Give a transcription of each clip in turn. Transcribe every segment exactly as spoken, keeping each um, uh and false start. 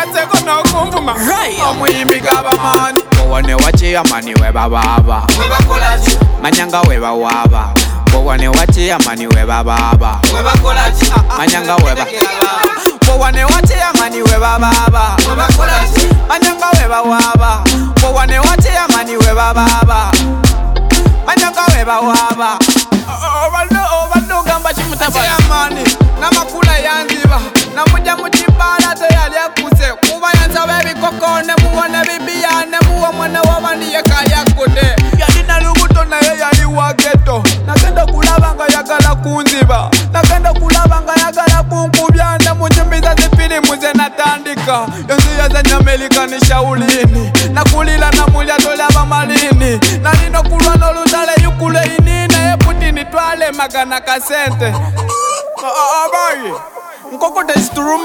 katseko no kumvuma omuyimbi gabamani Bowane wachi amani weba baba webakolaji Manyanga weba waba Bowane wachi amani weba baba webakolaji Manyanga weba Bowane wachi amani weba baba webakolaji Manyanga weba waba Bowane wachi amani weba baba Manyanga weba waba Obalo obalo gamba chimutaba amani namakula yanziba namuja mutibala teyali akuse kuba yanza bebikokone muwone bibiyane muwo mwana wabandi yekayakode yalina lubuto naye yali wageto nagenda kulaba nga yagala kunziba nagenda kulaba nga yagala kunkubyanda munyumbiza zifilimu ze natandika yonziya zanyamelika ni shaulini nakulila namulya tolaba malini nalino kulwa nolutale yukule inine yeputini twale magana kasente abayi nkokote isturuma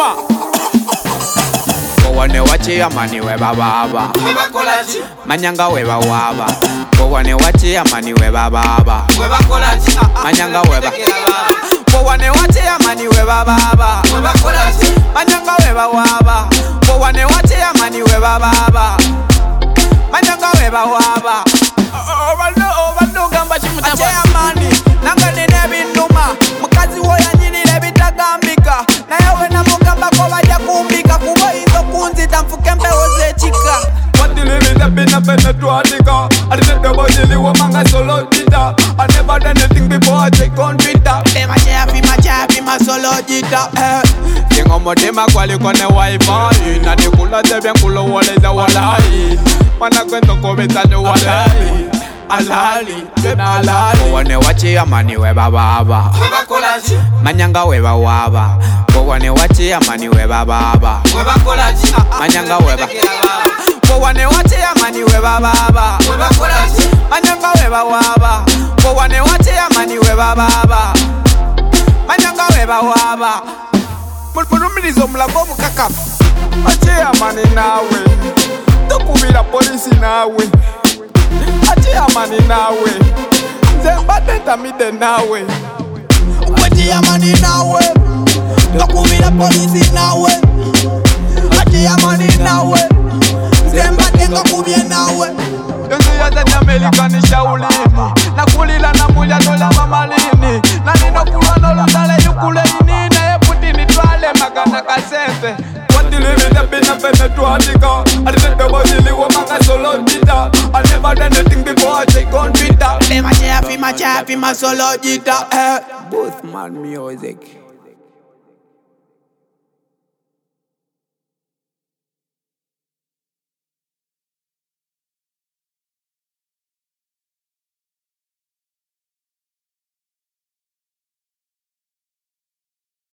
Bowane wachi amani weba baba webakolaji Manyanga weba waba Bowane wachi amani weba baba webakolaji Manyanga weba Bowane wachi amani weba baba webakolaji Manyanga weba waba Bowane wachi amani weba baba Manyanga weba waba obalo obalo gamba chimutaba ache amani nangane nebinduma mukazi woya nyinile bitagambika nayewe namugamba ko bajja kumbika kuba izo kunzita mfuke mbewo zechika watililile bina bene twadika alinedebojiliwo manga solo jita I never done anything before I take on Twitter Fema chafi machafi masolo jita Tingo modema kwali kone wifi Nadikula tebe nkulo waleza walai Mana kwento kubitani walai Alali, bena alali Bowane wachi amani weba baba webakolaji Manyanga weba waba Bowane wachi amani weba baba webakolaji Manyanga weba Bowane wachi amani weba baba webakolaji Manyanga weba waba Bowane wachi amani weba baba Manyanga weba waba mulumilizo mulago mukaka ache amani nawe tukubira polisi nawe ache amani nawe nze mbadde ntamidde nawe ache amani nawe tukubira polisi nawe ache amani nawe nze mbadde ngakubye nawe yonziya zanyamelika ni shaulini nakulila namulya tolaba malini naninokulwa nolutale yukule inine yeputini twale magana kasente watilivide bina bene twadika alinedebojiliwo manga solo jita I never done anything before I take on Twitter Fema chafi machafi masolo jita Boothman music